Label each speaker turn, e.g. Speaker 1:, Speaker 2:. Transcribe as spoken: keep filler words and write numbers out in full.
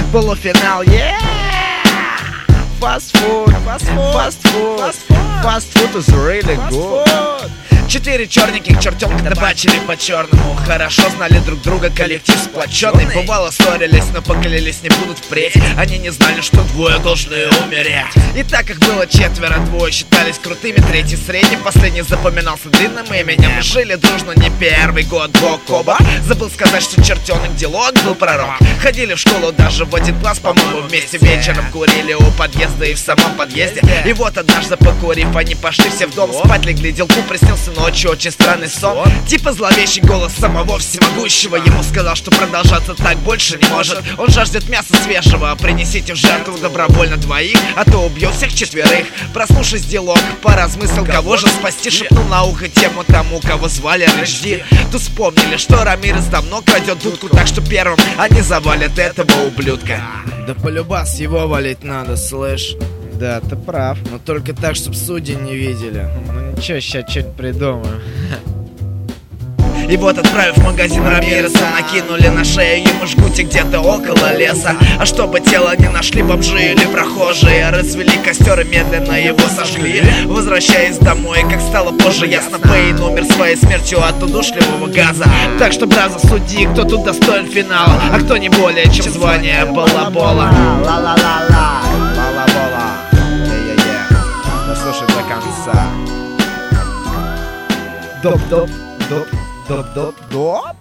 Speaker 1: Полуфинал, yeah! Fast food, fast food, fast food, fast food is really good. Четыре черненьких чертенка дебачили по-черному. Хорошо знали друг друга, коллектив сплоченный. Бывало ссорились, но поклялись не будут впредь. Они не знали, что двое должны умереть. И так их было четверо, двое считались крутыми, третий средним, последний запоминался длинным именем. Жили дружно не первый год, бок оба. Забыл сказать, что чертенок делок был пророк. Ходили в школу даже в один класс, по-моему, вместе. Вечером курили у подъезда и в самом подъезде. И вот однажды покурив, они пошли все в дом. Спать легли, делку приснился ночью очень странный сон. Типа зловещий голос самого всемогущего. Ему сказал, что продолжаться так больше не может. Он жаждет мяса свежего, принесите в жертву добровольно двоих, а то убьет всех четверых. Проснувшись, делок поразмыслил, кого же спасти. Шепнул на ухо тему тому, кого звали Рожди. Тут вспомнили, что Рамирес давно крадет дудку, так что первым они завалят этого ублюдка.
Speaker 2: Да полюбас его валить надо, слышь.
Speaker 1: Да, ты прав.
Speaker 2: Но только так, чтоб судьи не видели.
Speaker 1: Ну ничего, сейчас что-нибудь придумаю. И вот, отправив в магазин Рамиреса, накинули на шею ему жгути где-то около леса. А чтобы тело не нашли бомжи или прохожие, развели костер и медленно его сожгли. Возвращаясь домой, как стало позже ясно, Пейн умер своей смертью от удушливого газа. Так что, браза, суди, кто тут достоин финала, а кто не более, чем звание балабола.
Speaker 2: Ла-ла-ла-ла, балабола. Е-е-е. Дослушай до конца.
Speaker 1: Доп-доп, доп, доп-доп, доп.